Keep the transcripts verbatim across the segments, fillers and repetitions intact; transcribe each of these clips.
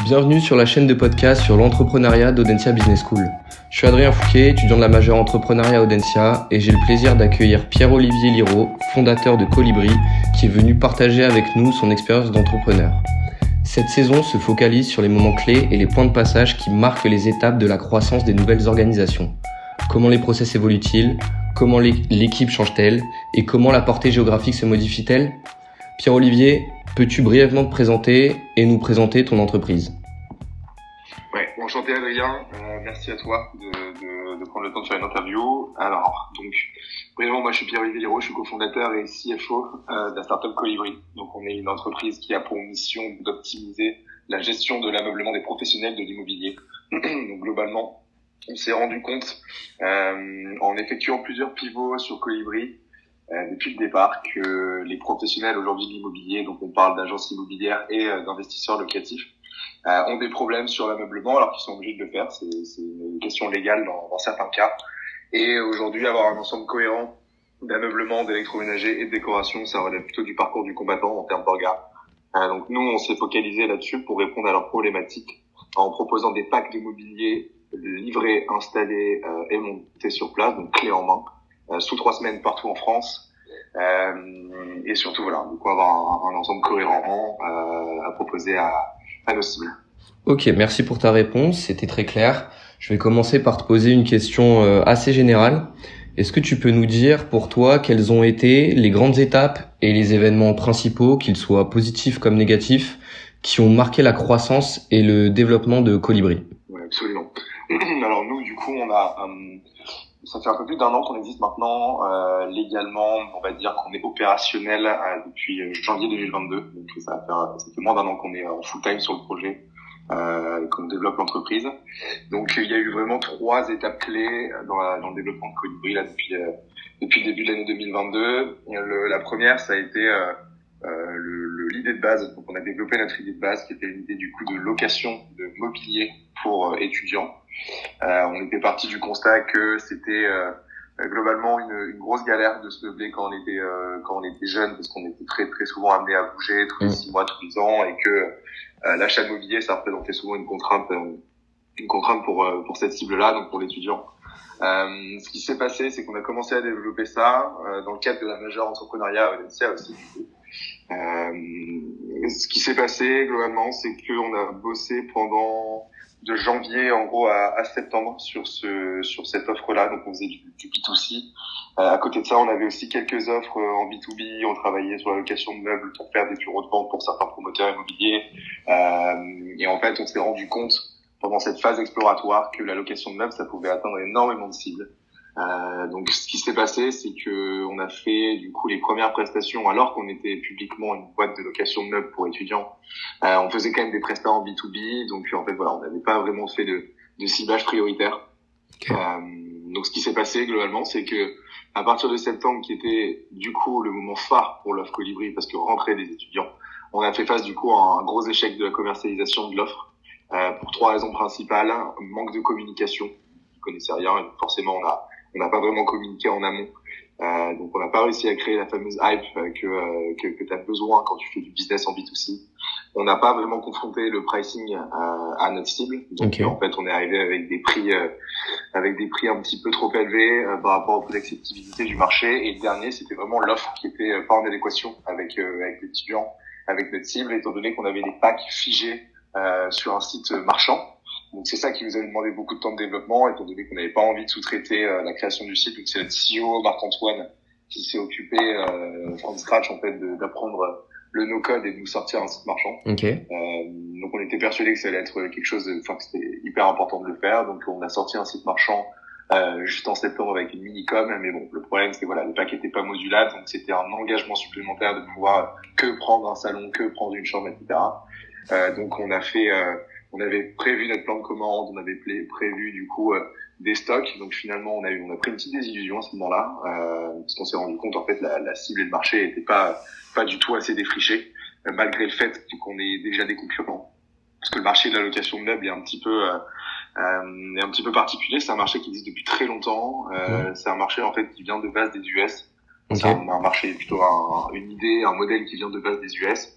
Bienvenue sur la chaîne de podcast sur l'entrepreneuriat d'Audencia Business School. Je suis Adrien Fouquet, étudiant de la majeure entrepreneuriat Audencia et j'ai le plaisir d'accueillir Pierre-Olivier Liraud, fondateur de Colibri, qui est venu partager avec nous son expérience d'entrepreneur. Cette saison se focalise sur les moments clés et les points de passage qui marquent les étapes de la croissance des nouvelles organisations. Comment les process évoluent-ils ? Comment l'équipe change-t-elle ? Et comment la portée géographique se modifie-t-elle ? Pierre-Olivier, peux-tu brièvement te présenter et nous présenter ton entreprise ? Ouais, enchanté Adrien, euh, merci à toi de, de, de prendre le temps de faire une interview. Alors, donc, brièvement, moi je suis Pierre-Olivier Liraud, je suis cofondateur et C F O euh, de la startup Colibri. Donc on est une entreprise qui a pour mission d'optimiser la gestion de l'ameublement des professionnels de l'immobilier. Donc globalement, on s'est rendu compte euh, en effectuant plusieurs pivots sur Colibri euh, depuis le départ que les professionnels aujourd'hui de l'immobilier, donc on parle d'agences immobilières et euh, d'investisseurs locatifs, euh, ont des problèmes sur l'ameublement alors qu'ils sont obligés de le faire. C'est, c'est une question légale dans, dans certains cas. Et aujourd'hui, avoir un ensemble cohérent d'ameublement, d'électroménager et de décoration, ça relève plutôt du parcours du combattant en termes d'orgas. Euh, donc nous, on s'est focalisé là-dessus pour répondre à leurs problématiques en proposant des packs de mobilier livrés, installés euh, et montés sur place, donc clés en main, euh, sous trois semaines partout en France. Euh, et surtout, voilà, du coup, avoir un, un ensemble cohérent euh, à proposer à, à nos cibles. Ok, merci pour ta réponse, c'était très clair. Je vais commencer par te poser une question euh, assez générale. Est-ce que tu peux nous dire pour toi quelles ont été les grandes étapes et les événements principaux, qu'ils soient positifs comme négatifs, qui ont marqué la croissance et le développement de Colibri ? Oui, absolument. Alors nous, du coup, on a, euh, ça fait un peu plus d'un an qu'on existe maintenant. Euh, légalement, on va dire qu'on est opérationnel euh, depuis janvier deux mille vingt-deux. Donc ça va faire, ça fait moins d'un an qu'on est en full time sur le projet. Euh, et qu'on développe l'entreprise. Donc il y a eu vraiment trois étapes clés dans, la, dans le développement de Colibri là depuis euh, depuis le début de l'année deux mille vingt-deux. Le, la première, ça a été euh, euh, le, le, l'idée de base. Donc on a développé notre idée de base qui était l'idée du coup de location de mobilier pour euh, étudiants. Euh, on était parti du constat que c'était euh, globalement une, une grosse galère de se meubler quand on était euh, quand on était jeune, parce qu'on était très très souvent amené à bouger tous les six mois, tous les ans, et que Euh, l'achat de mobilier, ça représentait souvent une contrainte, euh, une contrainte pour euh, pour cette cible-là, donc pour l'étudiant. Euh, ce qui s'est passé, c'est qu'on a commencé à développer ça euh, dans le cadre de la majeure entrepreneuriat à Audencia aussi. Du coup. Euh, ce qui s'est passé globalement, c'est qu'on a bossé pendant de janvier en gros à, à septembre sur ce sur cette offre-là, donc on faisait du, du B deux C. Euh, à côté de ça, on avait aussi quelques offres en B deux B. On travaillait sur la location de meubles pour faire des bureaux de vente pour certains promoteurs immobiliers. Euh, et en fait, on s'est rendu compte pendant cette phase exploratoire que la location de meubles, ça pouvait atteindre énormément de cibles. Euh, donc, ce qui s'est passé, c'est que on a fait du coup les premières prestations alors qu'on était publiquement une boîte de location de meubles pour étudiants. Euh, on faisait quand même des prestats en B deux B. Donc, en fait, voilà, on n'avait pas vraiment fait de, de ciblage prioritaire. Okay. Euh, donc, ce qui s'est passé globalement, c'est que à partir de septembre, qui était du coup le moment phare pour l'offre Colibri, parce que rentrer des étudiants, on a fait face du coup à un gros échec de la commercialisation de l'offre euh, pour trois raisons principales. Manque de communication, on ne connaissait rien, et forcément on a on n'a pas vraiment communiqué en amont. Euh, donc on n'a pas réussi à créer la fameuse hype euh, que euh, que, que tu as besoin quand tu fais du business en B deux C. On n'a pas vraiment confronté le pricing à, à notre cible. Donc okay. En fait, on est arrivé avec des prix euh, avec des prix un petit peu trop élevés euh, par rapport au prix d'acceptabilité du marché. Et le dernier, c'était vraiment l'offre qui était euh, pas en adéquation avec euh, avec l'étudiant, avec notre cible, étant donné qu'on avait des packs figés euh, sur un site marchand. Donc c'est ça qui nous a demandé beaucoup de temps de développement, étant donné qu'on n'avait pas envie de sous-traiter euh, la création du site. Donc c'est notre C E O Marc-Antoine qui s'est occupé euh, from scratch en fait de, d'apprendre le no-code et de nous sortir un site marchand. Okay. Euh, donc on était persuadé que ça allait être quelque chose, de, enfin que c'était hyper important de le faire. Donc on a sorti un site marchand euh, juste en septembre avec une mini-com. Mais bon, le problème c'est que voilà, le pack était pas modulable, donc c'était un engagement supplémentaire de pouvoir que prendre un salon, que prendre une chambre, et cetera. Euh, donc on a fait, euh, on avait prévu notre plan de commande, on avait prévu du coup euh, des stocks. Donc finalement on a eu, on a pris une petite désillusion à ce moment-là, euh, parce qu'on s'est rendu compte en fait la, la cible et le marché était pas pas du tout assez défriché, euh, malgré le fait qu'on ait déjà des concurrents. Parce que le marché de la location de meubles est un petit peu euh, euh, est un petit peu particulier. C'est un marché qui existe depuis très longtemps. Euh, mmh. C'est un marché en fait qui vient de base des U S. Okay. C'est un, un marché plutôt un, une idée, un modèle qui vient de base des U S.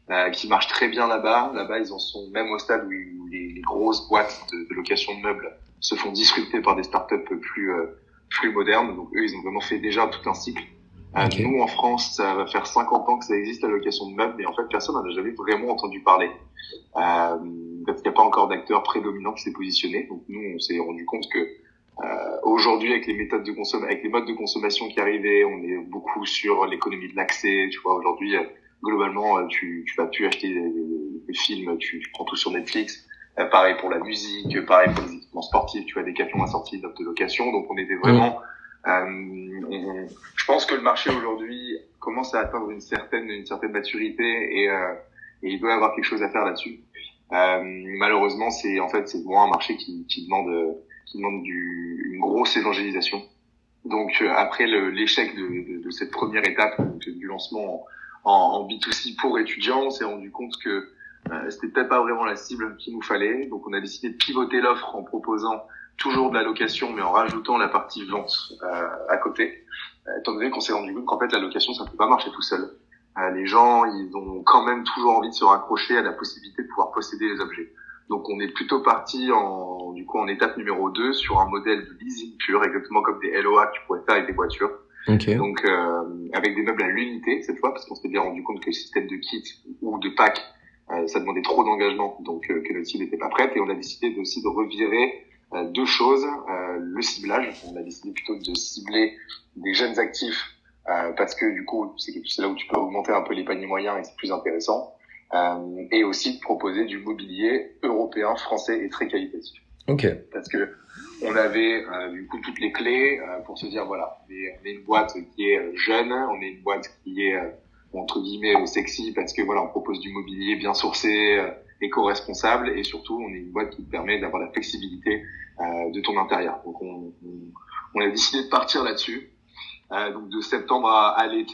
euh, qui marche très bien là-bas. Là-bas, ils en sont même au stade où, où les, les grosses boîtes de, de location de meubles se font disrupter par des startups plus euh, plus modernes. Donc eux, ils ont vraiment fait déjà tout un cycle. Okay. Euh, nous, en France, ça va faire cinquante ans que ça existe, la location de meubles, mais en fait, personne n'en a jamais vraiment entendu parler. Euh, parce qu'il n'y a pas encore d'acteur prédominant qui s'est positionné. Donc nous, on s'est rendu compte que euh, aujourd'hui, avec les méthodes de consommation, avec les modes de consommation qui arrivaient, on est beaucoup sur l'économie de l'accès. Tu vois, aujourd'hui, euh, globalement, tu, tu vas plus acheter des, des, des films, tu, tu prends tout sur Netflix. Euh, pareil pour la musique, pareil pour les équipements sportifs. Tu vois, Decathlon a sorti une offre de location, donc on était vraiment... Mmh. Euh, on, je pense que le marché aujourd'hui commence à atteindre une certaine une certaine maturité et, euh, et il doit y avoir quelque chose à faire là-dessus. Euh, malheureusement, c'est en fait c'est vraiment un marché qui, qui demande qui demande du, une grosse évangélisation. Donc euh, après le, l'échec de, de, de cette première étape de, du lancement en, en B deux C pour étudiants, on s'est rendu compte que euh, c'était peut-être pas vraiment la cible qu'il nous fallait. Donc on a décidé de pivoter l'offre en proposant toujours de la location, mais en rajoutant la partie vente euh, à côté, euh, étant donné qu'on s'est rendu compte qu'en fait la location ça peut pas marcher tout seul. Euh, les gens ils ont quand même toujours envie de se raccrocher à la possibilité de pouvoir posséder les objets. Donc on est plutôt parti en du coup en étape numéro deux sur un modèle de leasing pur, exactement comme des L O A que tu pourrais faire avec des voitures. Okay. Donc euh, avec des meubles à l'unité cette fois, parce qu'on s'est bien rendu compte que le système de kit ou de pack euh, ça demandait trop d'engagement, donc euh, que notre cible n'était pas prête, et on a décidé aussi de revirer Euh, deux choses, euh, le ciblage. On a décidé plutôt de cibler des jeunes actifs euh, parce que du coup c'est, c'est là où tu peux augmenter un peu les paniers moyens et c'est plus intéressant, euh, et aussi de proposer du mobilier européen, français et très qualitatif. Ok. Parce que on avait euh, du coup toutes les clés euh, pour se dire voilà, on est, on est une boîte qui est jeune, on est une boîte qui est euh, entre guillemets sexy parce que voilà on propose du mobilier bien sourcé, euh, éco-responsable, et surtout on est une boîte qui te permet d'avoir la flexibilité euh, de ton intérieur. Donc on, on, on a décidé de partir là-dessus. Euh, donc de septembre à, à l'été.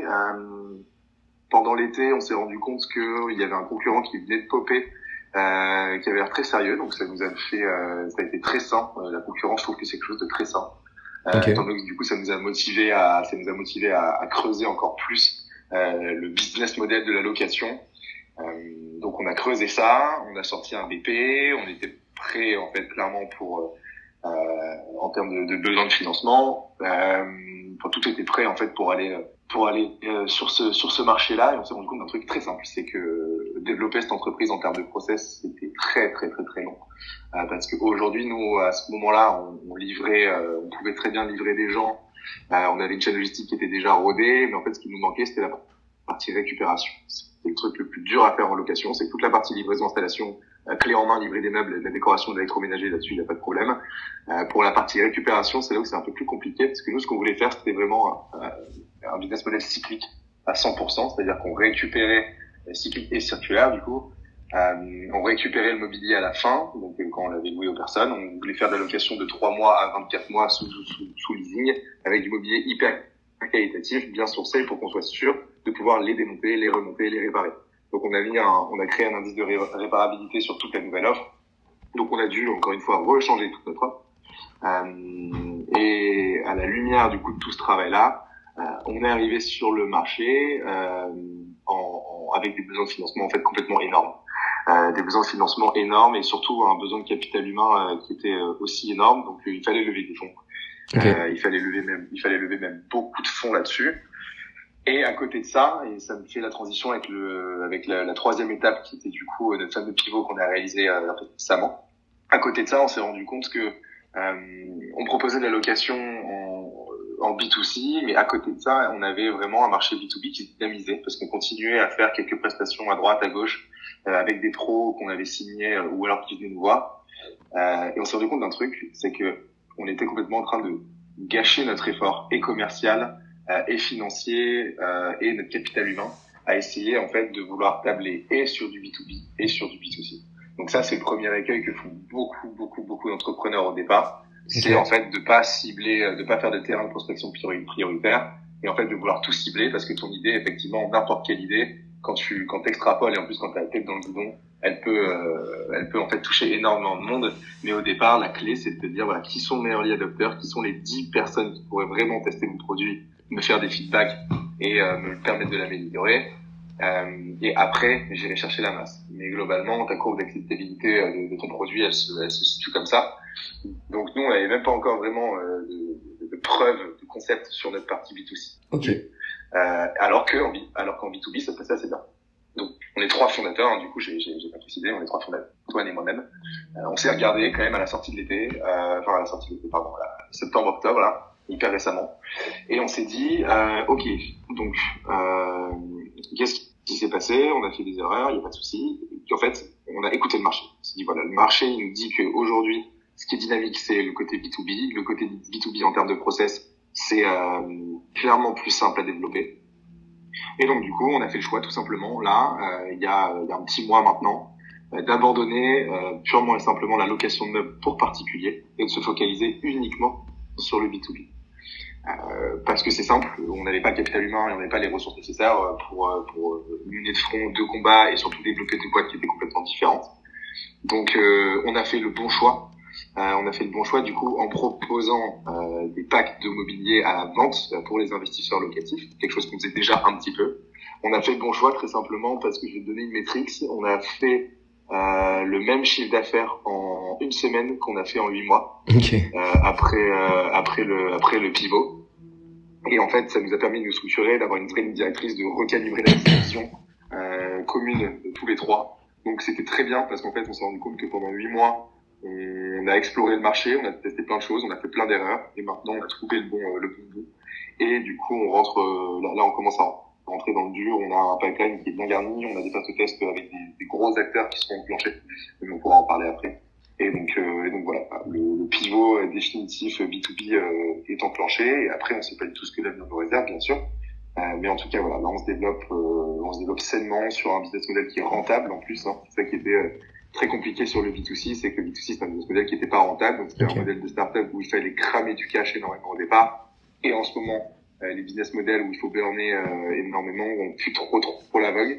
Euh, pendant l'été, on s'est rendu compte qu'il y avait un concurrent qui venait de popper, euh, qui avait l'air très sérieux. Donc ça nous a fait, euh, ça a été très sain. Euh, la concurrence, je trouve que c'est quelque chose de très sain. Euh, okay. Étant donné que du coup ça nous a motivé à, ça nous a motivé à, à creuser encore plus euh, le business model de la location. Euh, donc on a creusé ça, on a sorti un B P, on était prêt en fait clairement pour euh, en termes de, de besoin de financement, euh, enfin, tout était prêt en fait pour aller pour aller euh, sur ce sur ce marché-là, et on s'est rendu compte d'un truc très simple, c'est que développer cette entreprise en termes de process c'était très très très très long, euh, parce qu'aujourd'hui nous à ce moment-là on, on livrait, euh, on pouvait très bien livrer des gens, euh, on avait une chaîne logistique qui était déjà rodée, mais en fait ce qui nous manquait c'était la partie récupération. C'est le truc le plus dur à faire en location, c'est que toute la partie livraison, installation, euh, clé en main, livrer des meubles, de la décoration, de l'électroménager, là-dessus il n'y a pas de problème. Euh, pour la partie récupération, c'est là où c'est un peu plus compliqué, parce que nous ce qu'on voulait faire c'était vraiment euh, un business model cyclique à cent pour cent, c'est-à-dire qu'on récupérait cyclique et circulaire du coup, euh, on récupérait le mobilier à la fin, donc quand on l'avait loué aux personnes, on voulait faire de la location de trois mois à vingt-quatre mois sous, sous, sous leasing, avec du mobilier hyper qualitatif, bien sourcé, pour qu'on soit sûr de pouvoir les démonter, les remonter, les réparer. Donc on a mis un, on a créé un indice de ré- réparabilité sur toute la nouvelle offre. Donc on a dû encore une fois rechanger toute notre offre. Euh, et à la lumière du coup de tout ce travail-là, euh, on est arrivé sur le marché euh, en, en, avec des besoins de financement en fait complètement énormes. Euh, des besoins de financement énormes et surtout un besoin de capital humain euh, qui était euh, aussi énorme. Donc euh, il fallait lever des fonds. Okay. Euh, il fallait lever même, il fallait lever même beaucoup de fonds là-dessus. Et à côté de ça, et ça me fait la transition avec le, avec la, la troisième étape qui était du coup notre fameux pivot qu'on a réalisé euh, un peu récemment. À côté de ça, on s'est rendu compte que euh, on proposait de la location en, en B deux C, mais à côté de ça, on avait vraiment un marché B deux B qui se dynamisait parce qu'on continuait à faire quelques prestations à droite, à gauche, euh, avec des pros qu'on avait signés euh, ou alors qui venaient nous voir. Euh, et on s'est rendu compte d'un truc, c'est que on était complètement en train de gâcher notre effort et commercial euh, et financier euh, et notre capital humain à essayer en fait de vouloir tabler et sur du B deux B et sur du B deux C. Donc ça c'est le premier écueil que font beaucoup beaucoup beaucoup d'entrepreneurs au départ, okay. C'est en fait de pas cibler, de pas faire de terrain de prospection prioritaire et en fait de vouloir tout cibler parce que ton idée effectivement n'importe quelle idée quand tu quand t'extrapoles et en plus quand t'as la tête dans le guidon, elle peut euh, elle peut en fait toucher énormément de monde, mais au départ la clé c'est de te dire voilà qui sont mes early adopters, qui sont les dix personnes qui pourraient vraiment tester mon produit, me faire des feedbacks et euh, me permettre de l'améliorer. Euh, et après, j'irai chercher la masse. Mais globalement, ta courbe d'acceptabilité de, de ton produit, elle se, elle se situe comme ça. Donc nous, on n'avait même pas encore vraiment euh, de, de preuves, de concept sur notre partie B deux C. Ok. Euh, alors que en B, alors qu'en B deux B, ça se passait assez bien. Donc, on est trois fondateurs, hein, du coup, j'ai, j'ai, j'ai pas précisé, on est trois fondateurs, Antoine et moi-même. Euh, on s'est regardé quand même à la sortie de l'été, euh, enfin à la sortie de l'été, pardon, là, septembre-octobre, là, hyper récemment. Et on s'est dit, euh, ok, donc, euh, qu'est-ce qui s'est passé? On a fait des erreurs, il n'y a pas de souci. Et puis en fait, on a écouté le marché. On s'est dit, voilà, le marché il nous dit qu'aujourd'hui, ce qui est dynamique, c'est le côté B deux B. Le côté B deux B en termes de process, c'est euh, clairement plus simple à développer. Et donc du coup, on a fait le choix tout simplement là, euh, il y a, il y a un petit mois maintenant, euh, d'abandonner euh, purement et simplement la location de meubles pour particuliers et de se focaliser uniquement sur le B deux B. Euh, parce que c'est simple, on n'avait pas le capital humain et on n'avait pas les ressources nécessaires pour pour mener de front deux combats et surtout développer des boîtes qui étaient complètement différentes. Donc euh, on a fait le bon choix. Euh, on a fait le bon choix du coup en proposant euh, des packs de mobilier à la vente pour les investisseurs locatifs, quelque chose qu'on faisait déjà un petit peu. On a fait le bon choix très simplement parce que je vais te donner une métrique. On a fait euh, le même chiffre d'affaires en une semaine qu'on a fait en huit mois. Okay. Euh, après euh, après le après le pivot. Et en fait, ça nous a permis de nous structurer, d'avoir une vraie ligne directrice, de recalibrer la destination euh, commune de tous les trois. Donc c'était très bien parce qu'en fait, on s'est rendu compte que pendant huit mois on a exploré le marché, on a testé plein de choses, on a fait plein d'erreurs et maintenant on a trouvé le bon euh, le bon bout. Et du coup, on rentre euh, là, là, on commence à rentrer dans le dur. On a un pipeline qui est bien garni, on a des phases de test avec des, des gros acteurs qui seront enclenchés, mais on pourra en parler après. Et donc, euh, et donc voilà, le, le pivot définitif B deux B euh, est enclenché. Et après, on sait pas du tout ce que l'avenir nous réserve, bien sûr. Euh, mais en tout cas, voilà, là, on se développe, euh, on se développe sainement sur un business model qui est rentable en plus. Hein. C'est ça qui était euh, très compliqué sur le B deux C, c'est que le B deux C c'est un business model qui était pas rentable. Donc c'était okay. Un modèle de startup où il fallait cramer du cash énormément au départ. Et en ce moment, euh, les business models où il faut burner euh, énormément ont plus trop trop, trop la vogue.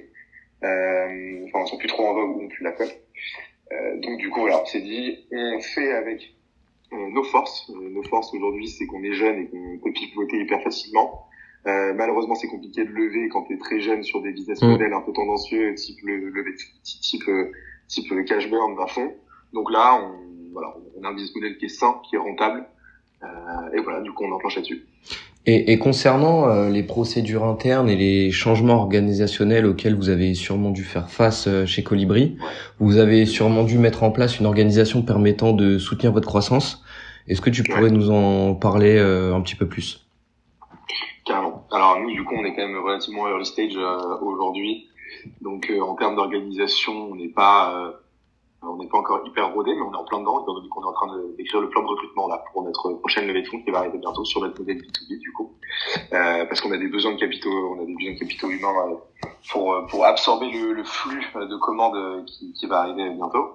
Euh, enfin, ils sont plus trop en vogue ou ont plus la cote. Euh, donc du coup, voilà, on s'est dit, on fait avec euh, nos forces. Euh, nos forces aujourd'hui, c'est qu'on est jeune et qu'on peut pivoter hyper facilement. Euh, malheureusement, c'est compliqué de lever quand t'es très jeune sur des business mmh. models un peu tendancieux, type le, le type type le cash burn à fond. Donc là, on voilà, on a un business model qui est sain, qui est rentable, euh, et voilà, du coup, on enclenche là-dessus. Et, et concernant euh, les procédures internes et les changements organisationnels auxquels vous avez sûrement dû faire face euh, chez Colibri, ouais. Vous avez sûrement dû mettre en place une organisation permettant de soutenir votre croissance. Est-ce que tu pourrais ouais. nous en parler euh, un petit peu plus? Carrément. Alors nous, du coup, on est quand même relativement early stage euh, aujourd'hui. Donc euh, en termes d'organisation, on n'est pas euh, on n'est pas encore hyper rodé, mais on est en plein dedans. Étant donné qu'on est en train de, d'écrire le plan de recrutement là pour notre prochaine levée de fonds qui va arriver bientôt sur notre modèle B deux B du coup, euh, parce qu'on a des besoins de capitaux, on a des besoins de capitaux humains euh, pour pour absorber le, le flux de commandes qui, qui va arriver bientôt.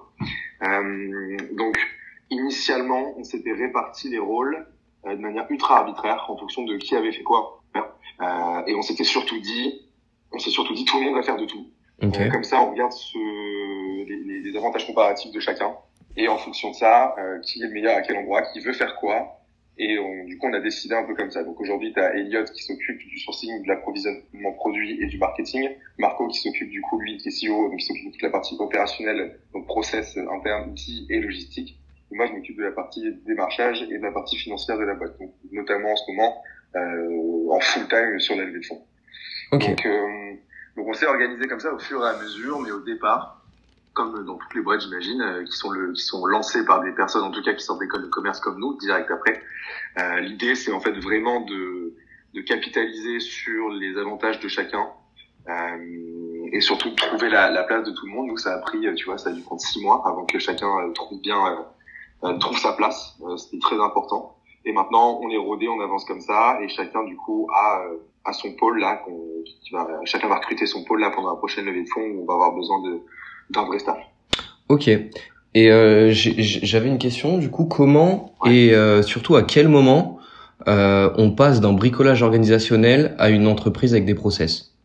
Euh, donc initialement, on s'était réparti les rôles euh, de manière ultra arbitraire en fonction de qui avait fait quoi. Euh, et on s'était surtout dit, on s'est surtout dit tout le monde va faire de tout. Okay. Euh, comme ça, on regarde ce, les, les, les avantages comparatifs de chacun et en fonction de ça, euh, qui est le meilleur à quel endroit, qui veut faire quoi. Et on, du coup, on a décidé un peu comme ça. Donc aujourd'hui, tu as Elliot qui s'occupe du sourcing, de l'approvisionnement produit et du marketing. Marco qui s'occupe du coup, lui, qui est C E O, donc qui s'occupe de toute la partie opérationnelle, donc process interne, outils et logistique. Et moi, je m'occupe de la partie démarchage et de la partie financière de la boîte. Donc, notamment en ce moment, euh, en full time sur la levée de fonds. Okay. Donc, euh, donc on s'est organisé comme ça au fur et à mesure, mais au départ, comme dans toutes les boîtes, j'imagine, euh, qui sont le, qui sont lancées par des personnes, en tout cas, qui sortent d'école de commerce comme nous, direct après. Euh, l'idée, c'est en fait vraiment de, de capitaliser sur les avantages de chacun, euh, et surtout de trouver la, la place de tout le monde. Nous, ça a pris, tu vois, ça a dû prendre six mois avant que chacun euh, trouve bien, euh, trouve sa place. Euh, c'était très important. Et maintenant, on est rodé, on avance comme ça, et chacun, du coup, a, euh, a son pôle là, qu'on, qui va, chacun va recruter son pôle là pendant la prochaine levée de fonds où on va avoir besoin de, d'un vrai staff. Ok. Et euh, j'avais une question, du coup, comment ouais. et euh, surtout à quel moment euh, on passe d'un bricolage organisationnel à une entreprise avec des process?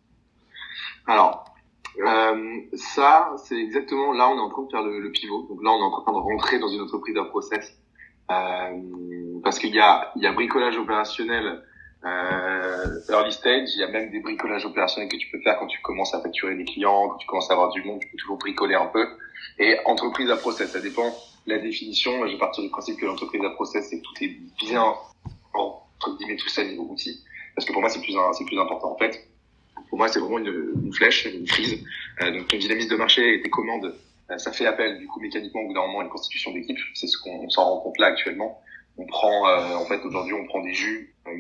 Alors, euh, ça, c'est exactement là, on est en train de faire le, le pivot. Donc là, on est en train de rentrer dans une entreprise à process. Euh, parce qu'il y a, il y a bricolage opérationnel Euh, early stage, il y a même des bricolages opérationnels que tu peux faire quand tu commences à facturer des clients, quand tu commences à avoir du monde, tu peux toujours bricoler un peu. Et entreprise à process, ça dépend de la définition. Je vais partir du principe que l'entreprise à process, c'est que tout est bien, entre guillemets, tout ça niveau outils. Parce que pour moi, c'est plus, c'est plus important. En fait, pour moi, c'est vraiment une, une flèche, une frise. Euh, donc, ton dynamisme de marché et tes commandes, euh, ça fait appel, du coup, mécaniquement, au bout d'un moment, à une constitution d'équipe. C'est ce qu'on s'en rend compte là actuellement. On prend, euh, en fait, aujourd'hui, on prend des jus. Euh,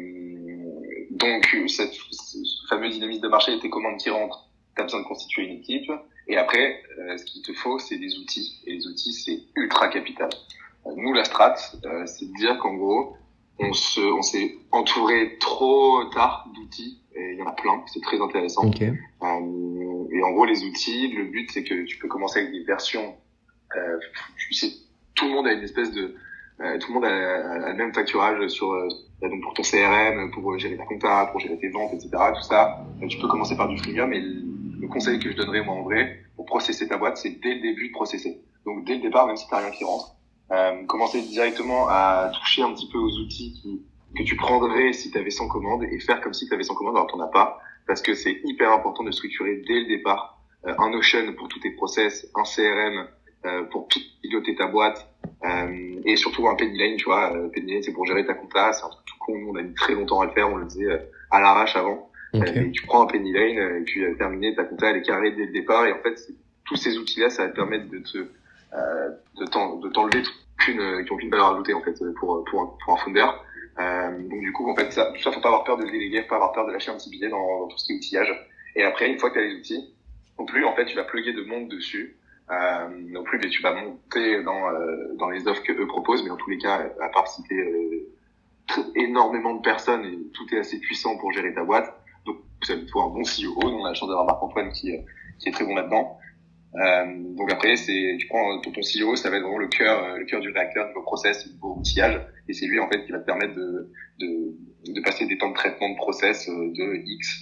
donc, cette, ce fameux dynamisme de marché et tes commandes qui rentrent, tu as besoin de constituer une équipe. Et après, euh, ce qu'il te faut, c'est des outils. Et les outils, c'est ultra capital. Euh, nous, la strat, euh, c'est de dire qu'en gros, on se, on s'est entouré trop tard d'outils. Et il y en a plein, c'est très intéressant. Okay. Euh, et en gros, les outils, le but, c'est que tu peux commencer avec des versions. Euh, tu sais, tout le monde a une espèce de, euh, tout le monde a, a le même facturage sur, euh, donc pour ton C R M, pour gérer ta compta, pour gérer tes ventes, et cetera. Tout ça, euh, tu peux commencer par du freemium. Et le, le conseil que je donnerais moi en vrai pour processer ta boîte, c'est dès le début de processer. Donc dès le départ, même si t'as rien qui rentre, euh, commencer directement à toucher un petit peu aux outils qui que tu prendrais si tu avais cent commandes et faire comme si tu avais cent commandes alors que tu n'en as pas, parce que c'est hyper important de structurer dès le départ euh, un Notion pour tous tes process, un C R M euh, pour piloter ta boîte euh, et surtout un Penny Lane, tu vois. Euh, Penny Lane, c'est pour gérer ta compta, c'est un truc tout con, nous on a mis très longtemps à le faire, on le faisait euh, à l'arrache avant. Okay. Euh, et tu prends un Penny Lane euh, et puis euh, terminé, ta compta elle est carrée dès le départ et en fait c'est, tous ces outils-là, ça va te permettre de te euh, de, t'en, de t'enlever qu'une, qui n'ont qu'une valeur ajoutée en fait pour pour un, pour un founder. Euh, donc du coup en fait ça, tout ça faut pas avoir peur de le déléguer, faut pas avoir peur de lâcher un petit billet dans, dans tout ce qui est outillage. Et après une fois que tu as les outils, non plus en fait tu vas plugger de monde dessus, euh, non plus mais tu vas monter dans euh, dans les offres que eux proposent, mais dans tous les cas à part si t'es euh, énormément de personnes et tout est assez puissant pour gérer ta boîte, donc ça il faut un bon C E O. On a la chance d'avoir Marc-Antoine qui qui est très bon là-dedans. Euh, donc après, c'est, tu prends ton, ton C E O, ça va être vraiment le cœur, le cœur du réacteur, niveau process, niveau outillage, et c'est lui en fait qui va te permettre de, de, de passer des temps de traitement de process de X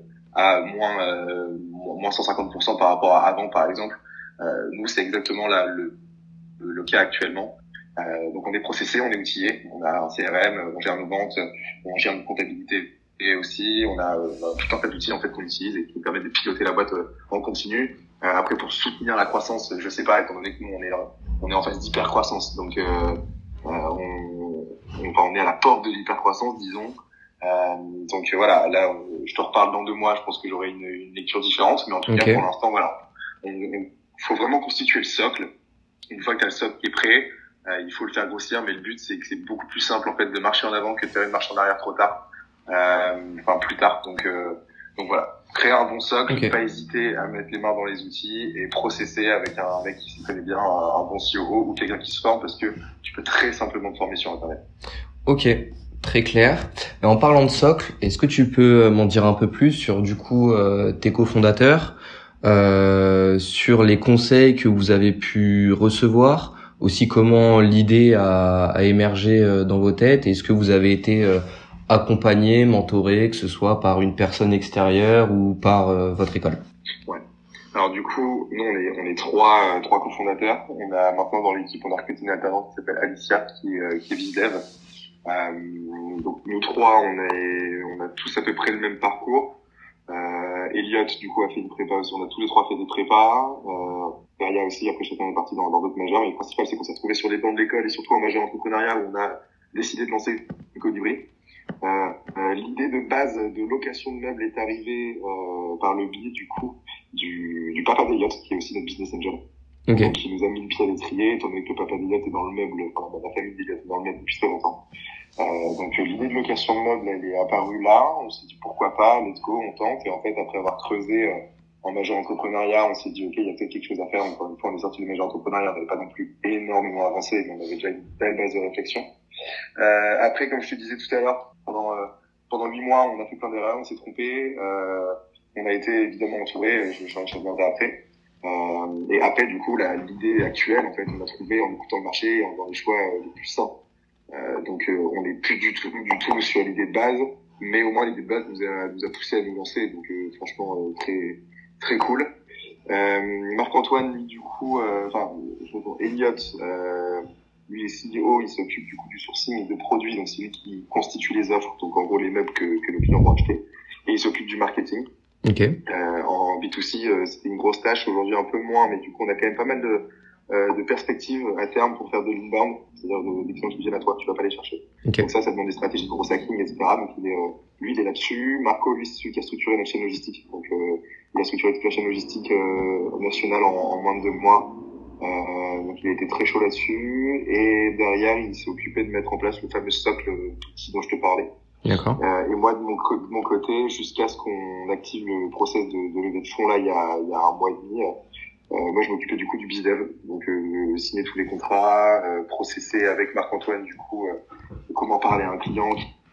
à moins, euh, moins cent cinquante pour cent par rapport à avant, par exemple. Euh, nous, c'est exactement là le, le, le cas actuellement. Euh, donc on est processé, on est outillé, on a un C R M, on gère nos ventes, on gère notre comptabilité. Et aussi, on a, euh, tout un tas d'outils en fait qu'on utilise et qui nous permettent de piloter la boîte euh, en continu. Euh, après, pour soutenir la croissance, je sais pas, étant donné que nous on est on est en phase d'hyper croissance, donc euh, euh, on, on, on est à la porte de l'hyper croissance, disons. Euh, donc euh, voilà, là, on, je te reparle dans deux mois, je pense que j'aurai une, une lecture différente, mais en tout okay. cas pour l'instant, voilà, il faut vraiment constituer le socle. Une fois que tu as le socle qui est prêt, euh, il faut le faire grossir, mais le but c'est que c'est beaucoup plus simple en fait de marcher en avant que de faire une marche en arrière trop tard. Euh, enfin plus tard, donc euh, donc voilà, créer un bon socle, okay. Pas hésiter à mettre les mains dans les outils et processer avec un mec qui s'y connaît bien, un, un bon C E O ou quelqu'un qui se forme, parce que tu peux très simplement te former sur internet. Ok, très clair. Et en parlant de socle, est-ce que tu peux m'en dire un peu plus sur du coup euh, tes cofondateurs, euh, sur les conseils que vous avez pu recevoir, aussi comment l'idée a, a émergé dans vos têtes, et est-ce que vous avez été euh, accompagné, mentoré, que ce soit par une personne extérieure ou par euh, votre école? Ouais. Alors du coup, nous on est on est trois euh, trois cofondateurs. On a maintenant dans l'équipe on a recruté une alternante qui s'appelle Alicia qui euh, qui est VizDev. Euh, donc nous trois on est on a tous à peu près le même parcours. Euh, Elliot du coup a fait une prépa aussi. On a tous les trois fait des prépas. Euh, Derrière aussi après chacun est parti dans dans d'autres majeurs. Mais le principal c'est qu'on s'est retrouvé sur les bancs de l'école et surtout en majeur entrepreneuriat où on a décidé de lancer le Colibri. Euh, euh, l'idée de base de location de meubles est arrivée euh, par le biais du coup du, du papa d'Eliott qui est aussi notre business angel. Okay. Donc il nous a mis le pied à l'étrier étant donné que le papa d'Eliott est dans le meuble, enfin la famille d'Eliott est dans le meuble depuis très longtemps. Euh, donc l'idée de location de meubles elle est apparue là, on s'est dit pourquoi pas, let's go, on tente, et en fait après avoir creusé euh, en major entrepreneuriat, on s'est dit ok il y a peut-être quelque chose à faire. Donc encore une fois on est sorti du major entrepreneuriat, on n'avait pas non plus énormément avancé mais on avait déjà une belle base de réflexion. Euh, après, comme je te disais tout à l'heure, pendant euh, pendant huit mois, on a fait plein d'erreurs, on s'est trompé, euh, on a été évidemment entouré, je, je, je reviendrai après. Euh, et après, du coup, la, l'idée actuelle, en fait, on a trouvé en écoutant le marché et en faisant les choix euh, les plus sains. Euh, donc, euh, on n'est plus du tout, du tout sur l'idée de base, mais au moins l'idée de base nous a, nous a poussé à nous lancer. Donc, euh, franchement, euh, très très cool. Euh, Marc-Antoine, lui, du coup, enfin, euh, Elliot. Euh, lui est C E O, il s'occupe du coup du sourcing de produits, donc c'est lui qui constitue les offres, donc en gros les meubles que, que nos clients vont acheter, et il s'occupe du marketing. Ok. Euh, en B deux C, euh, c'était une grosse tâche, aujourd'hui un peu moins, mais du coup on a quand même pas mal de, euh, de perspectives à terme pour faire de l'inbound, c'est-à-dire de, des clients qui viennent à toi, tu vas pas les chercher. Okay. Donc ça, ça demande des stratégies de gros hacking, et cetera. Donc il est, euh, lui, il est là-dessus. Marco, lui, c'est celui qui a structuré notre chaîne logistique. Donc euh, il a structuré toute la chaîne logistique euh, nationale en, en moins de deux mois. Euh, donc il a été très chaud là-dessus. Et derrière, il s'est occupé de mettre en place le fameux socle d'outils dont je te parlais. D'accord. Euh, et moi, de mon, de mon côté, jusqu'à ce qu'on active le process de, de levée de fonds, là, il y a, il y a un mois et demi, euh, moi, je m'occupais du coup du bizdev. Donc, euh, signer tous les contrats, euh, processer avec Marc-Antoine, du coup, euh, comment parler à un client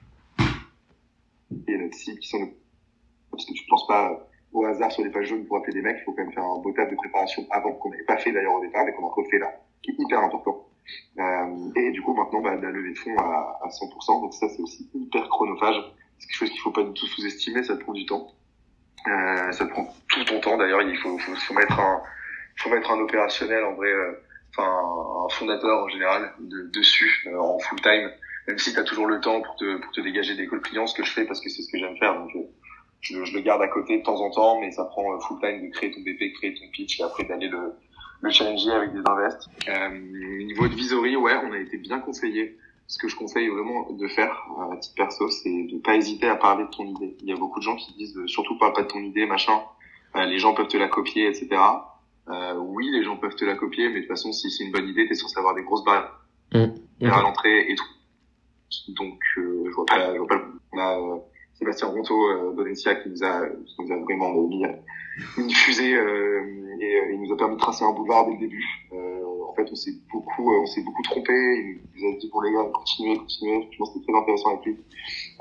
et notre site qui sont... Parce que tu ne penses pas au hasard sur les pages jaunes pour appeler des mecs, il faut quand même faire un beau table de préparation avant, qu'on n'avait pas fait d'ailleurs au départ, mais qu'on a refait là, qui est hyper important. Euh, et du coup, maintenant, bah, la levée de fonds à, à cent pour cent, donc ça, c'est aussi hyper chronophage. C'est quelque chose qu'il faut pas du tout sous-estimer, ça te prend du temps. Euh, ça te prend tout ton temps, d'ailleurs, il faut, faut, faut mettre un, faut mettre un opérationnel, en vrai, euh, enfin, un fondateur, en général, de, dessus, euh, en full time, même si t'as toujours le temps pour te, pour te dégager des calls clients, ce que je fais parce que c'est ce que j'aime faire, donc, euh, je, je le garde à côté de temps en temps, mais ça prend euh, full time de créer ton B P, créer ton pitch, et après d'aller le, le challenger avec des invests. Euh, niveau de visory, ouais, on a été bien conseillé. Ce que je conseille vraiment de faire, à titre perso, c'est de pas hésiter à parler de ton idée. Il y a beaucoup de gens qui disent, surtout parle pas de ton idée, machin. Euh, les gens peuvent te la copier, et cetera. Euh, oui, les gens peuvent te la copier, mais de toute façon, si c'est une bonne idée, t'es censé avoir des grosses barrières mmh. mmh. à l'entrée et tout. Donc, euh, je vois pas, je vois pas le... On a euh, Sébastien Ronto euh, d'Odensia qui nous a, qui nous a vraiment mis une fusée euh, et euh, il nous a permis de tracer un boulevard dès le début. Euh, en fait, on s'est beaucoup, euh, on s'est beaucoup trompé. Il nous a dit pour les gars, continuez, continuez. Je pense que c'était très intéressant avec lui. Euh,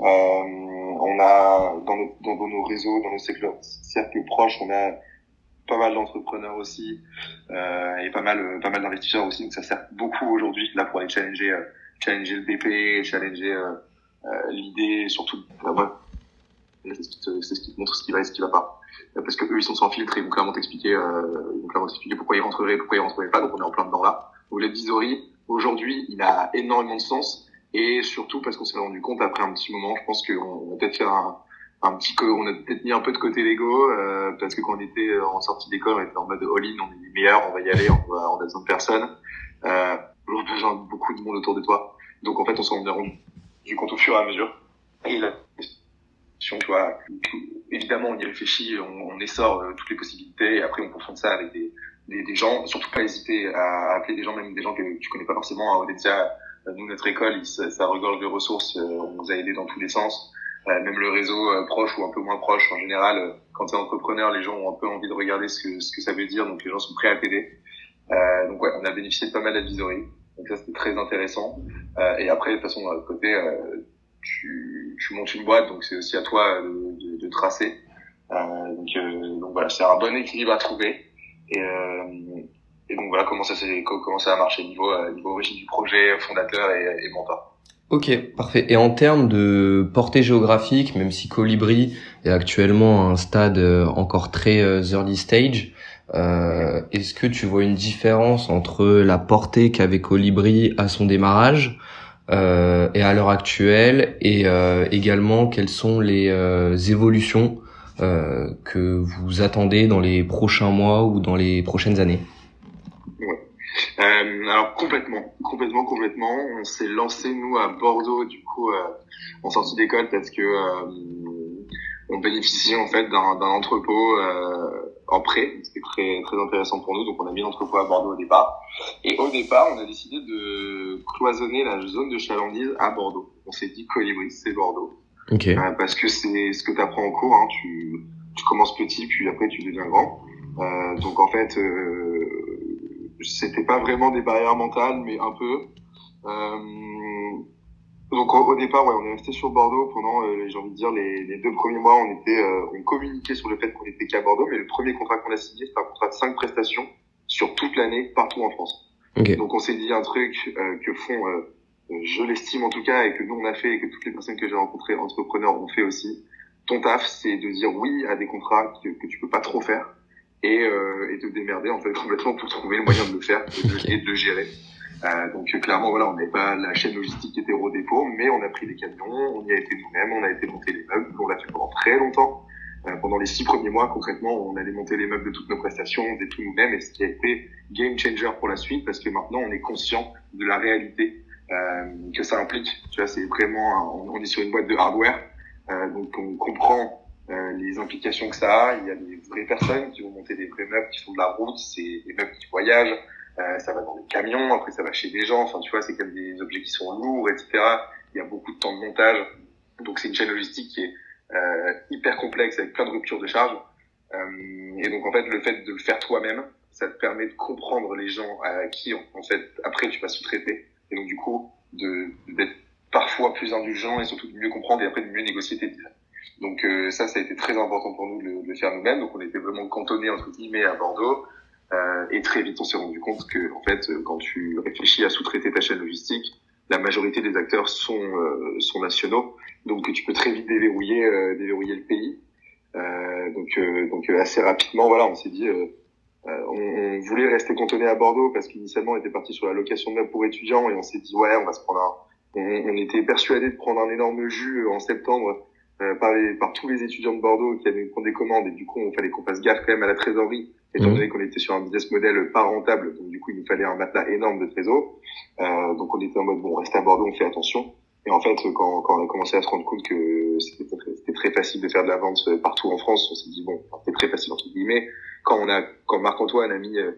on a dans nos, dans, dans nos réseaux, dans nos cercles, cercles proches, on a pas mal d'entrepreneurs aussi euh, et pas mal, pas mal d'investisseurs aussi. Donc ça sert beaucoup aujourd'hui là pour aller challenger, euh, challenger le B P, challenger euh, euh, l'idée, surtout. Euh, ouais. C'est ce qui te, c'est ce qui te montre ce qui va et ce qui va pas. Parce que eux, ils sont sans filtre et ils vont clairement t'expliquer, euh, ils vont clairement t'expliquer pourquoi ils rentreraient, pourquoi ils rentreraient pas. Donc on est en plein dedans là. Donc le visory, aujourd'hui, il a énormément de sens et surtout parce qu'on s'est rendu compte après un petit moment, je pense qu'on va peut-être faire un, un petit, on a peut-être mis un peu de côté l'ego, euh, parce que quand on était en sortie d'école, on était en mode all-in, on est les meilleurs, on va y aller, on va, on a besoin de personne. Euh, on a besoin de beaucoup de monde autour de toi. Donc en fait, on s'en est rendu compte au fur et à mesure. Et là, tu vois, évidemment, on y réfléchit, on, on essore euh, toutes les possibilités, et après on confronte ça avec des, des, des gens. Surtout pas hésiter à appeler des gens, même des gens que tu connais pas forcément. À Odensia, nous, notre école, il, ça, ça regorge de ressources, euh, on nous a aidés dans tous les sens. Euh, même le réseau euh, proche ou un peu moins proche, en général, euh, quand t'es entrepreneur, les gens ont un peu envie de regarder ce que, ce que ça veut dire, donc les gens sont prêts à t'aider. Euh, donc ouais, on a bénéficié de pas mal d'advisory, donc ça c'était très intéressant. Euh, et après, de toute façon, de l'autre côté, euh, tu, tu montes une boîte, donc c'est aussi à toi de, de, de tracer. Euh, donc, euh, donc voilà, c'est un bon équilibre à trouver. Et, euh, et donc voilà comment ça s'est, comment ça a marché niveau, euh, niveau origine du projet, fondateur et, et mentor. Ok, parfait. Et en termes de portée géographique, même si Colibri est actuellement à un stade encore très early stage, euh, est-ce que tu vois une différence entre la portée qu'avait Colibri à son démarrage euh, et à l'heure actuelle, et euh, également quelles sont les euh, évolutions euh, que vous attendez dans les prochains mois ou dans les prochaines années? Ouais. Euh, alors complètement, complètement, complètement. On s'est lancé nous à Bordeaux du coup euh, en sortie d'école parce que euh, on bénéficiait en fait d'un, d'un entrepôt euh, en prêt. C'était très très intéressant pour nous, donc on a mis l'entrepôt à Bordeaux au départ. Et au départ, on a décidé de cloisonner la zone de chalandise à Bordeaux. On s'est dit Colibri, c'est Bordeaux. Okay. Euh, parce que c'est ce que tu apprends en cours. Hein. Tu tu commences petit, puis après tu deviens grand. Euh, donc en fait. Euh, c'était pas vraiment des barrières mentales, mais un peu. Euh, donc au, au départ, ouais, on est resté sur Bordeaux pendant, euh, j'ai envie de dire, les, les deux premiers mois. On était, euh, on communiquait sur le fait qu'on était qu'à Bordeaux, mais le premier contrat qu'on a signé, c'était un contrat de cinq prestations sur toute l'année, partout en France. Okay. Donc on s'est dit un truc euh, que font, euh, je l'estime en tout cas, et que nous on a fait, et que toutes les personnes que j'ai rencontrées, entrepreneurs, ont fait aussi. Ton taf, c'est de dire oui à des contrats que, que tu peux pas trop faire. Et, euh, et te démerder en fait complètement pour trouver le moyen de le faire et de, okay. et de le gérer. Euh, donc clairement, voilà, on n'avait pas la chaîne logistique qui était au dépôt, mais on a pris des camions, on y a été nous-mêmes, on a été monter les meubles, on l'a fait pendant très longtemps. Euh, pendant les six premiers mois, concrètement, on allait monter les meubles de toutes nos prestations, on faisait tout nous-mêmes, et ce qui a été game changer pour la suite, parce que maintenant on est conscient de la réalité euh, que ça implique. Tu vois, c'est vraiment, on, on est sur une boîte de hardware, euh, donc on comprend euh, les implications que ça a. Il y a des vraies personnes qui vont monter des vrais meubles qui font de la route, c'est des meubles qui voyagent. Euh, ça va dans des camions, après ça va chez des gens, enfin tu vois, c'est comme des objets qui sont lourds, et cetera. Il y a beaucoup de temps de montage, donc c'est une chaîne logistique qui est euh, hyper complexe avec plein de ruptures de charge. Euh, et donc en fait, le fait de le faire toi-même, ça te permet de comprendre les gens à qui en fait après tu vas sous-traiter, et donc du coup de d'être parfois plus indulgent et surtout de mieux comprendre et après de mieux négocier tes deals. Donc euh, ça, ça a été très important pour nous de le, de le faire nous-mêmes. Donc on était vraiment cantonnés entre guillemets à Bordeaux. Euh, et très vite, on s'est rendu compte que, en fait, quand tu réfléchis à sous-traiter ta chaîne logistique, la majorité des acteurs sont euh, sont nationaux, donc tu peux très vite déverrouiller euh, déverrouiller le pays. Euh, donc euh, donc euh, assez rapidement, voilà, on s'est dit, euh, euh, on, on voulait rester cantonné à Bordeaux parce qu'initialement, on était parti sur la location de meubles pour étudiants et on s'est dit, ouais, on va se prendre un, on, on était persuadé de prendre un énorme jus en septembre euh, par les par tous les étudiants de Bordeaux qui allaient prendre des commandes et du coup, on fallait qu'on fasse gaffe quand même à la trésorerie. Étant donné qu'on était sur un business model pas rentable, donc du coup il nous fallait un matelas énorme de trésor. Euh, donc on était en mode bon, on reste à Bordeaux, on fait attention. Et en fait, quand, quand on a commencé à se rendre compte que c'était très, c'était très facile de faire de la vente partout en France, on s'est dit bon, c'était très facile entre guillemets. Quand on a, quand Marc-Antoine a mis euh,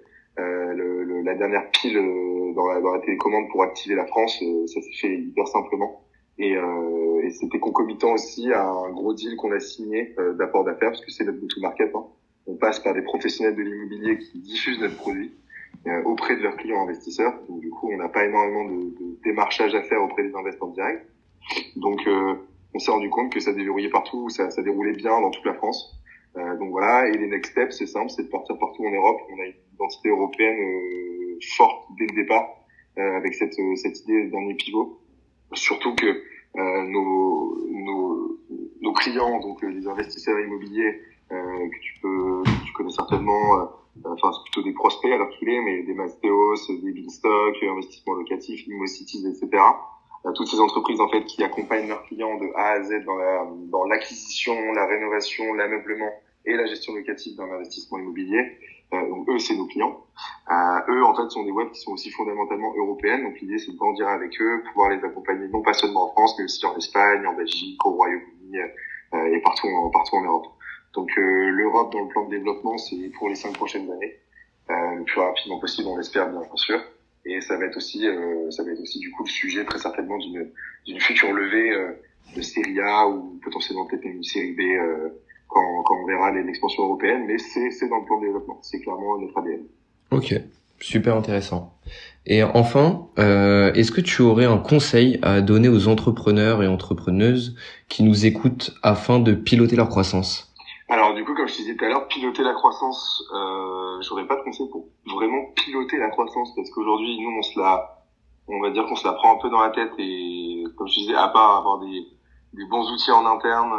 le, le, la dernière pile dans la, dans la télécommande pour activer la France, euh, ça s'est fait hyper simplement. Et, euh, et c'était concomitant aussi à un gros deal qu'on a signé euh, d'apport d'affaires, parce que c'est notre go-to-market. Hein. On passe par des professionnels de l'immobilier qui diffusent notre produit euh, auprès de leurs clients investisseurs. Donc du coup, on n'a pas énormément de, de démarchage à faire auprès des investisseurs directs. Donc euh, on s'est rendu compte que ça déverrouillait partout, ça, ça déroulait bien dans toute la France. Euh, donc voilà, et les next steps, c'est simple, c'est de partir partout en Europe. On a une identité européenne euh, forte dès le départ, euh, avec cette, cette idée de dernier pivot. Surtout que euh, nos, nos, nos clients, donc les investisseurs immobiliers, Euh, que tu peux, que tu connais certainement, euh, enfin c'est plutôt des prospects à l'heure qu'il est, mais des Mastéos, des Beanstalk, Investissement Locatif, ImmoCities, et cetera. Euh, toutes ces entreprises en fait qui accompagnent leurs clients de A à Z dans la dans l'acquisition, la rénovation, l'ameublement et la gestion locative d'un investissement immobilier. Euh, donc eux c'est nos clients. Euh, eux en fait sont des boîtes qui sont aussi fondamentalement européennes. Donc l'idée c'est de grandir avec eux, pouvoir les accompagner non pas seulement en France, mais aussi en Espagne, en Belgique, au Royaume-Uni euh, et partout en, partout en Europe. Donc euh, l'Europe dans le plan de développement, c'est pour les cinq prochaines années, euh, le plus rapidement possible, on l'espère bien sûr. Et ça va être aussi, euh, ça va être aussi du coup le sujet très certainement d'une d'une future levée euh, de série A ou potentiellement peut-être une série B euh, quand quand on verra l'expansion européenne. Mais c'est c'est dans le plan de développement, c'est clairement notre A D N. Ok, super intéressant. Et enfin, euh, est-ce que tu aurais un conseil à donner aux entrepreneurs et entrepreneuses qui nous écoutent afin de piloter leur croissance ? Alors du coup, comme je te disais tout à l'heure, piloter la croissance, euh, j'aurais pas de conseil pour vraiment piloter la croissance, parce qu'aujourd'hui, nous, on se la, on va dire qu'on se la prend un peu dans la tête, et comme je disais, à part avoir des, des bons outils en interne,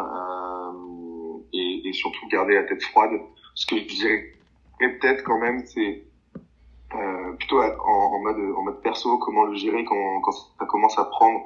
euh, et, et surtout garder la tête froide, ce que je dirais peut-être quand même, c'est euh, plutôt en, en mode en mode perso, comment le gérer quand, quand ça commence à prendre.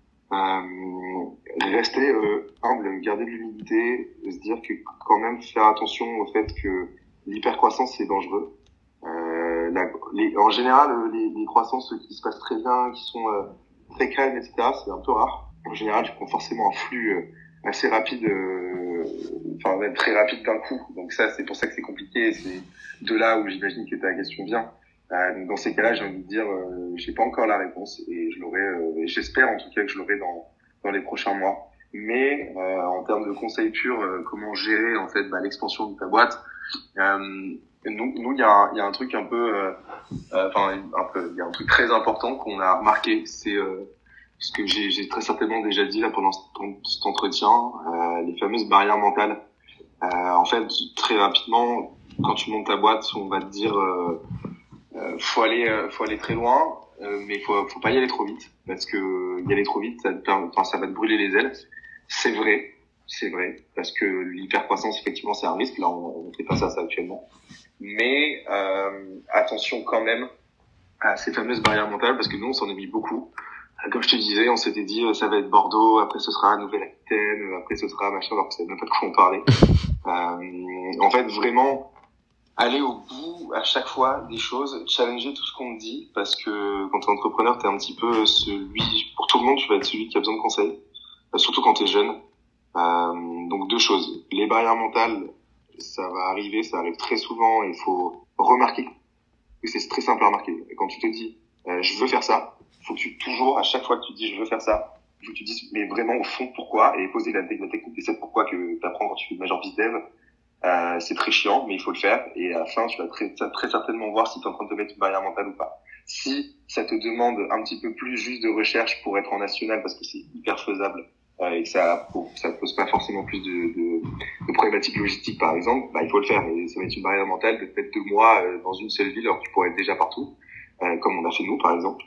Euh, rester euh, humble, garder de l'humilité, se dire que quand même faire attention au fait que l'hypercroissance c'est dangereux. Euh, la, les, en général, les, les croissances qui se passent très bien, qui sont euh, très calmes, et cetera, c'est un peu rare. En général, tu prends forcément un flux euh, assez rapide, euh, enfin même très rapide d'un coup. Donc ça, c'est pour ça que c'est compliqué. C'est de là où j'imagine que ta question vient. Euh, donc dans ces cas-là, j'ai envie de dire, euh, j'ai pas encore la réponse et je l'aurai, euh, j'espère en tout cas que je l'aurai dans dans les prochains mois. Mais euh, en termes de conseils purs, euh, comment gérer en fait bah, l'expansion de ta boîte, euh, nous, nous il y a il y a un truc un peu, enfin euh, un peu, il y a un truc très important qu'on a remarqué, c'est euh, ce que j'ai j'ai très certainement déjà dit là pendant cet, cet entretien, euh, les fameuses barrières mentales. Euh, en fait, très rapidement, quand tu montes ta boîte, on va te dire euh, Euh, faut aller, euh, faut aller très loin, euh, mais faut, faut pas y aller trop vite, parce que y aller trop vite, ça, te, enfin, ça va te brûler les ailes. C'est vrai, c'est vrai, parce que l'hypercroissance, effectivement, c'est un risque. Là, on, on fait pas ça, ça actuellement. Mais euh, attention quand même à ces fameuses barrières mentales, parce que nous, on s'en est mis beaucoup. Comme je te disais, on s'était dit, ça va être Bordeaux, après ce sera Nouvelle-Aquitaine, après ce sera machin, alors que je savais même pas de quoi on parlait. euh, en fait, vraiment, aller au bout à chaque fois des choses, challenger tout ce qu'on te dit, parce que quand t'es entrepreneur, t'es un petit peu celui, pour tout le monde, tu vas être celui qui a besoin de conseils, surtout quand t'es jeune. Euh, donc deux choses. Les barrières mentales, ça va arriver, ça arrive très souvent, il faut remarquer que c'est très simple à remarquer. Et quand tu te dis, euh, je veux faire ça, faut que tu, toujours, à chaque fois que tu te dis je veux faire ça, il faut que tu te dises, mais vraiment au fond, pourquoi, et poser la, la technique des sept pourquoi que tu apprends quand tu fais de Major BizDev. Euh, c'est très chiant, mais il faut le faire, et à la fin, tu vas très, très certainement voir si tu es en train de te mettre une barrière mentale ou pas. Si ça te demande un petit peu plus juste de recherche pour être en national, parce que c'est hyper faisable, euh, et que ça, ça pose pas forcément plus de, de, de problématiques logistiques, par exemple, bah, il faut le faire, et ça va être une barrière mentale de te mettre deux mois euh, dans une seule ville, alors que tu pourrais être déjà partout, euh, comme on a fait nous, par exemple.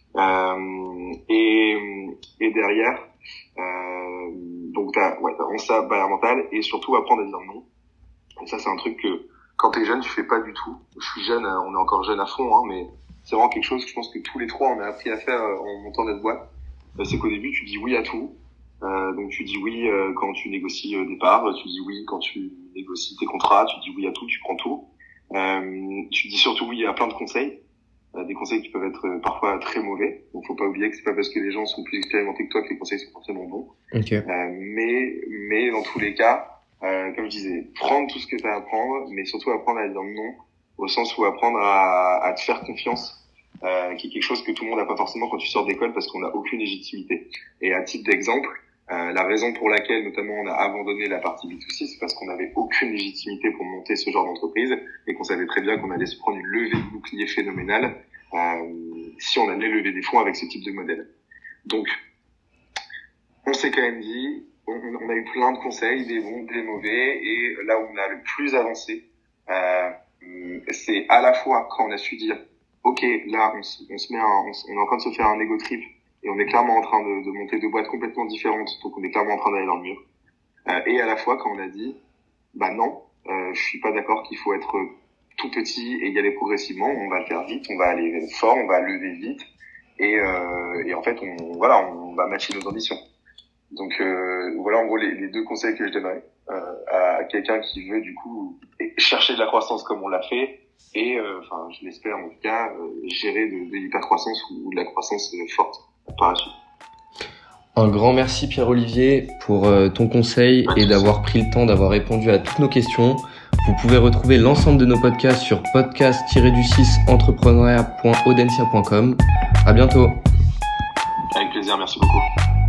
Euh, et, et derrière, euh, donc t'as, ouais, t'as vraiment ça, barrière mentale, et surtout apprendre à dire non. Et ça, c'est un truc que, quand t'es jeune, tu fais pas du tout. Je suis jeune, on est encore jeune à fond, hein, mais c'est vraiment quelque chose que je pense que tous les trois, on a appris à faire en montant notre boîte. C'est qu'au début, tu dis oui à tout. Euh, donc tu dis oui euh, quand tu négocies euh, des parts, tu dis oui quand tu négocies tes contrats, tu dis oui à tout, tu prends tout. Euh, tu dis surtout oui à plein de conseils. Des conseils qui peuvent être parfois très mauvais. Donc, faut pas oublier que c'est pas parce que les gens sont plus expérimentés que toi que les conseils sont forcément bons. Okay. Euh, mais, mais dans tous les cas, euh, comme je disais, prendre tout ce que tu as à apprendre, mais surtout apprendre à dire non, au sens où apprendre à, à te faire confiance, euh, qui est quelque chose que tout le monde n'a pas forcément quand tu sors d'école parce qu'on n'a aucune légitimité. Et à titre d'exemple, euh, la raison pour laquelle notamment on a abandonné la partie B deux C, c'est parce qu'on n'avait aucune légitimité pour monter ce genre d'entreprise et qu'on savait très bien qu'on allait se prendre une levée de bouclier phénoménale euh, si on allait lever des fonds avec ce type de modèle. Donc, on s'est quand même dit, on, on a eu plein de conseils, des bons, des mauvais, et là où on a le plus avancé, euh, c'est à la fois quand on a su dire, ok, là on, on se met, un, on, on est en train de se faire un ego trip. Et on est clairement en train de, de monter deux boîtes complètement différentes, donc on est clairement en train d'aller dans le mur. Euh, et à la fois, quand on a dit, bah non, euh, je suis pas d'accord qu'il faut être tout petit et y aller progressivement, on va le faire vite, on va aller fort, on va lever vite, et, euh, et en fait, on, voilà, on va matcher nos ambitions. Donc euh, voilà en gros les, les deux conseils que je donnerais euh, à quelqu'un qui veut du coup chercher de la croissance comme on l'a fait, et enfin euh, je l'espère en tout cas, euh, gérer de, de l'hypercroissance ou, ou de la croissance euh, forte. Par la suite. Un grand merci Pierre-Olivier pour euh, ton conseil et d'avoir pris le temps d'avoir répondu à toutes nos questions. Vous pouvez retrouver l'ensemble de nos podcasts sur podcast du six entrepreneuriat point audencia point com. À bientôt. Avec plaisir, merci beaucoup.